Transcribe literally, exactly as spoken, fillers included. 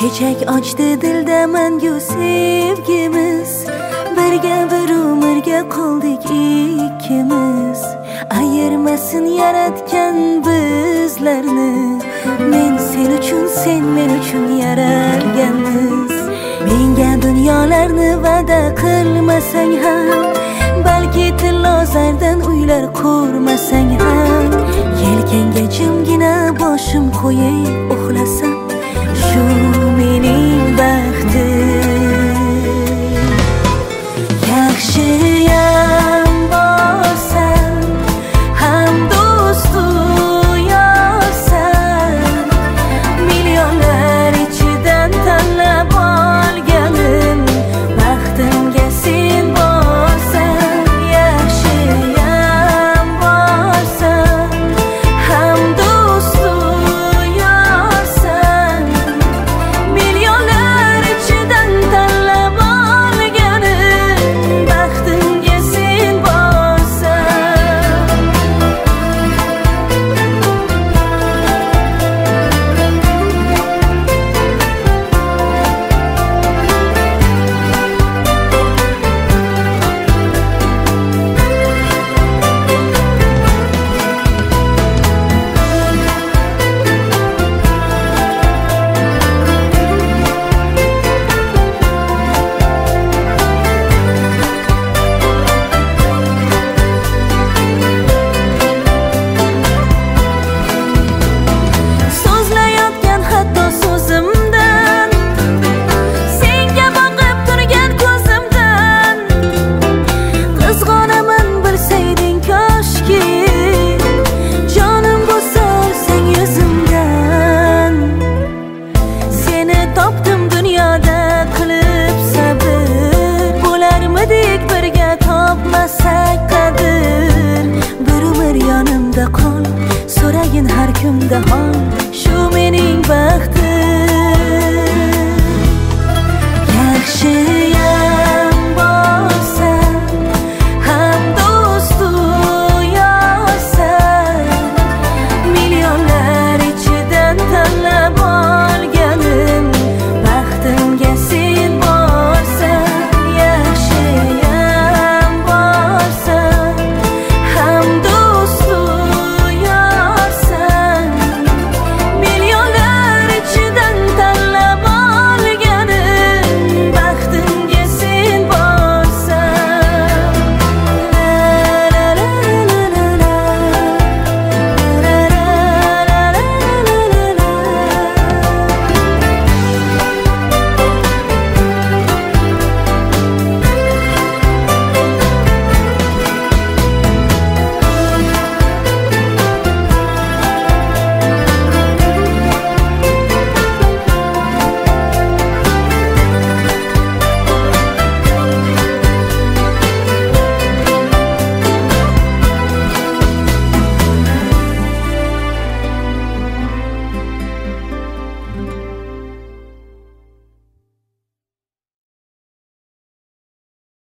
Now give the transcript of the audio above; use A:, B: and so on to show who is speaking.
A: Çiçek açtı dilda mangu sevgimiz. Birga bir umrga qoldik ikkimiz. Ayirmasin yaratgan bizlarni. Men sen uchun, sen men uchun yaralganmiz. Menga dunyolarni va'da qilmasang ham, balki tillozardan uylar qurmasang ham, yelkangga jimgina boshim qo'yib uxlasam, shu mening baxtim. Yaxshiyam bo'lsam, ham do'stu yorsan, millionlar ichidan tanlab olganim, baxtimga sen bo'lsan. Yaxshiyam bo'lsam, ham do'stu yorsan, millionlar ichidan tanlab olganim, baxtimga sen bo'lsan. So'zlayotgan hatto so'zimdan, senga boqib turgan ko'zimdan, qizg'onaman bilsayding koshki, jonim bo'lsa olsang yuzimdan. Seni topdim dunyoda qilib sabr, bo'larmidik birga topmasak qadr. Bir umr yonimda qol, so'ragin har kunda hol, shu mening baxtim. Yaxshiyam